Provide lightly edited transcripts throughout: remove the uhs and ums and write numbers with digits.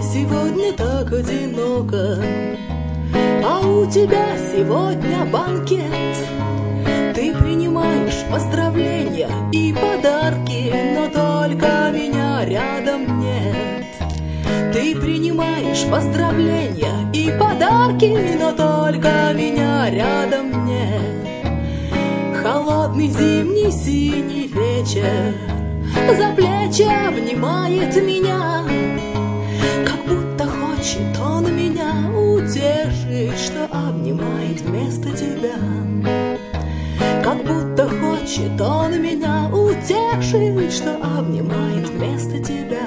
сегодня так одиноко, а у тебя сегодня банкет. Ты принимаешь поздравления и подарки, но только меня рядом нет. Ты принимаешь поздравления и подарки, но только меня рядом нет. Холодный зимний синий вечер за плечи обнимает меня, как будто хочет он меня утешить, что обнимает вместо тебя. Как будто хочет он меня утешить, что обнимает вместо тебя.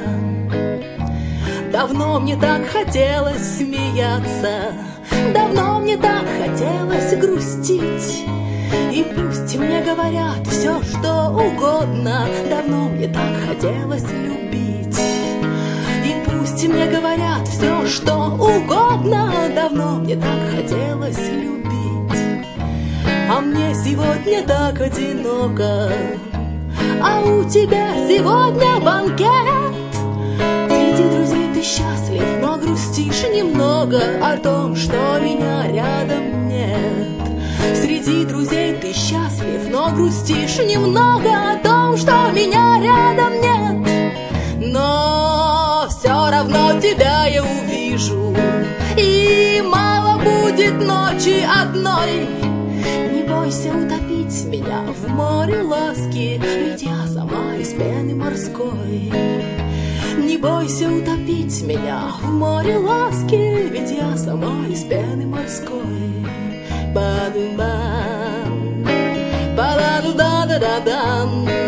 Давно мне так хотелось смеяться, давно мне так хотелось грустить. И пусть мне говорят все, что угодно, давно мне так хотелось любить. И пусть мне говорят все, что угодно, давно мне так хотелось любить. А мне сегодня так одиноко, а у тебя сегодня банкет. Среди друзей ты счастлив, но грустишь немного о том, что меня рядом нет. Среди друзей ты счастлив, но грустишь немного о том, что меня рядом нет. Но все равно тебя я увижу, и мало будет ночи одной. Не бойся утопить меня в море ласки, ведь я сама из пены морской. Не бойся утопить меня в море ласки, ведь я сама из пены морской. Ba-dum-bam, ba-da-da-da-da-dam.